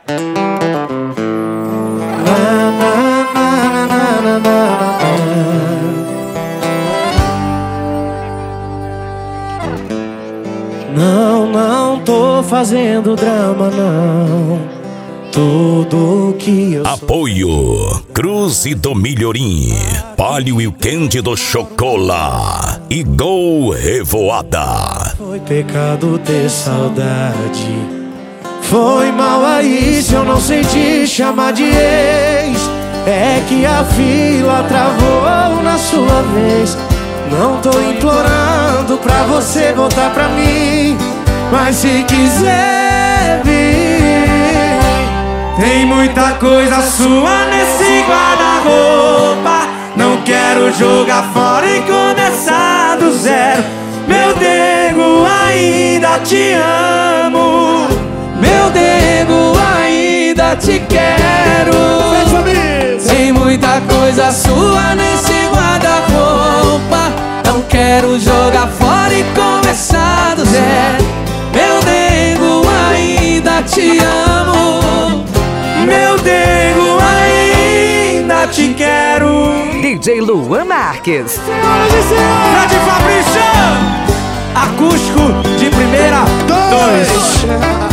Não, não tô fazendo drama, não. Tudo que eu Apoio Cruze do Milhorim, Palio e o Candy do Chocola e Gol Revoada. Foi pecado ter saudade. Foi mal aí se eu não senti chamar de ex. É que a fila travou na sua vez. Não tô implorando pra você voltar pra mim, mas se quiser vir, tem muita coisa sua nesse guarda-roupa. Não quero jogar fora e começar do zero. Meu nego, ainda te amo. Meu nego, ainda te quero. Tem muita coisa sua nesse guarda-roupa. Não quero jogar fora e começar do zero. Meu nego, ainda te amo. Meu nego, ainda te quero. DJ Luan Marques. Senhoras e senhores, Fred Fabrício, acústico de primeira, 2.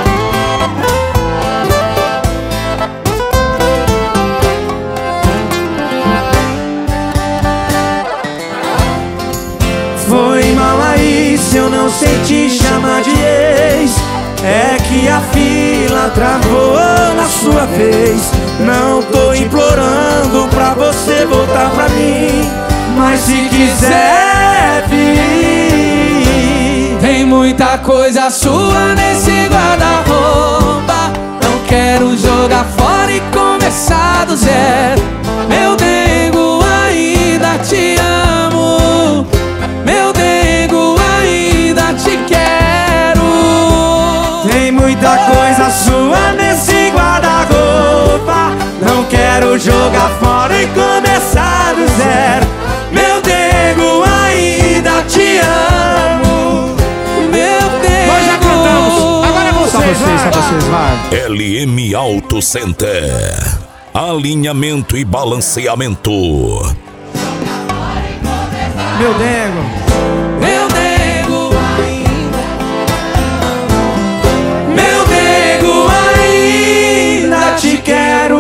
Foi mal aí se eu não sei te chamar de ex. É que a fila travou na sua vez. Não tô implorando pra você voltar pra mim, mas se quiser vir, tem muita coisa sua nesse guarda-roupa. Não quero jogar fora e começar do zero. Meu nego, ainda te amo. Meu nego, ainda te quero. Tem muita coisa sua nesse guarda-roupa. Não quero jogar fora e começar do zero. Meu nego, ainda te amo. Meu nego. Nós já cantamos, agora é vocês, só vocês, vai. LM Auto Center, alinhamento e balanceamento. Meu nego. Meu nego ainda. Meu nego ainda te quero.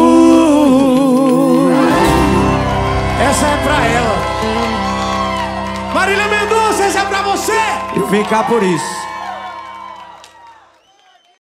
Essa é pra ela. Marília Mendonça, essa é pra você. E ficar por isso.